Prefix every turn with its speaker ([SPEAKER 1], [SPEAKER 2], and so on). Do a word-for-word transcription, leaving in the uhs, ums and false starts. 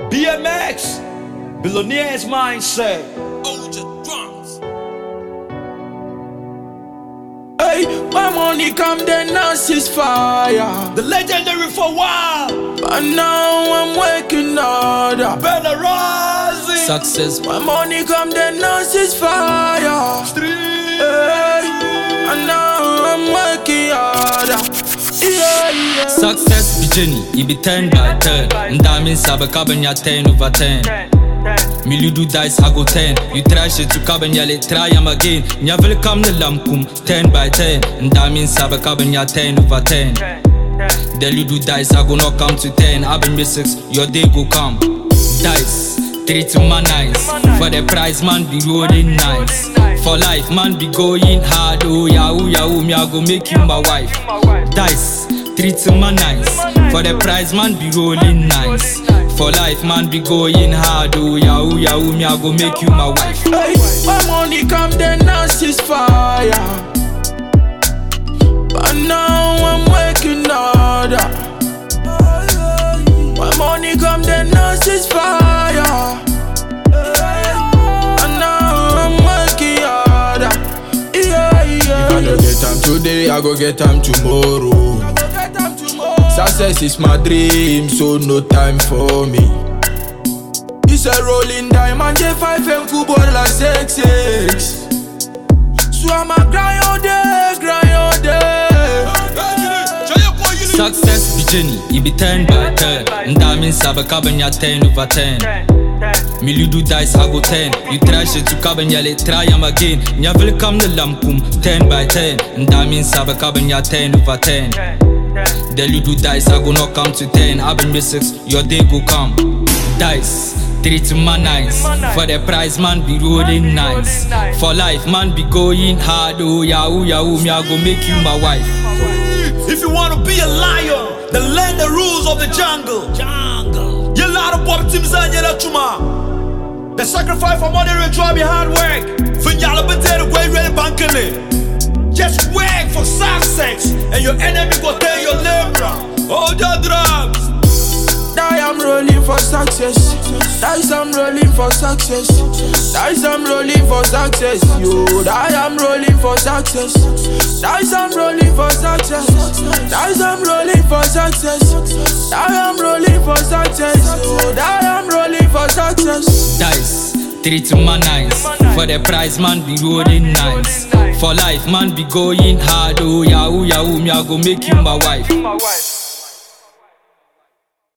[SPEAKER 1] B M X, billionaire's mindset.
[SPEAKER 2] Oja drums.
[SPEAKER 3] Hey, my money come then now cease fire.
[SPEAKER 1] The legendary for a while.
[SPEAKER 3] But now I'm working harder.
[SPEAKER 1] Better rising.
[SPEAKER 3] Success. My money come then now cease fire.
[SPEAKER 1] Street.
[SPEAKER 3] Hey, and now I'm working harder. Yeah, yeah.
[SPEAKER 4] Success be journey, it be ten by ten. And that means I be cabin ten over ten. Me you do dice, I go ten. You try shit to cabin yale, try am again. Nyavil come the lamkum, ten by ten. And that means I be cabin ten over ten. Then you do dice, I go not come to ten. I been six, your day go come. Dice, three to my nice. For the prize, man be rolling nice. For life, man be going hard. Oh yeah, oh yeah, oh me I go make you my wife. Dice, three to my nice. For the prize, man be rolling nice. For life, man be going hard. Oh yeah, oh yeah, oh me I go make you my wife.
[SPEAKER 3] Hey, my money come then now cease fire. But now I'm working harder. My money come then now cease fire. And now I'm working harder. Yeah, yeah. If I don't get time today, I go get time tomorrow. Success is my dream, so no time for me. It's a rolling diamond, J five and Kubo like six six. So I'm a grind all day, grind all day.
[SPEAKER 4] Success be journey, it be ten by ten. And that means I be cabin ten over ten. Me you do dice, I go ten. You try shit to cabin yale, try am again. Nyavil come the lamkum, ten by ten. And that means I be cabin ten over ten. Then you do dice, I go not come to ten. I been six, your day go come. Dice, three to my nice. For the prize, man be rolling nice. For life, man be going hard. Oh yeah, oh yeah, oh me I go make you my wife.
[SPEAKER 1] If you wanna be a lion, then learn the rules of the jungle. Jungle. You lot of pop teams and you chuma. The sacrifice for money and try be hard work. For y'all be there the way ready bankele. Just work for success, and your enemy go tell your labor. Hold your drugs.
[SPEAKER 3] Die I'm rolling for success. Die I'm rolling for success. Die I'm rolling for success. Yo, die I'm rolling for success. Die I'm rolling for success. Die I'm rolling for success. Die I'm rolling for success. Yo, die I'm rolling for success.
[SPEAKER 4] Dice, three to my nice. For the prize, man be rolling nice. For life, man be going hard. Oh yeah, oh yeah, oh me I go make you my wife.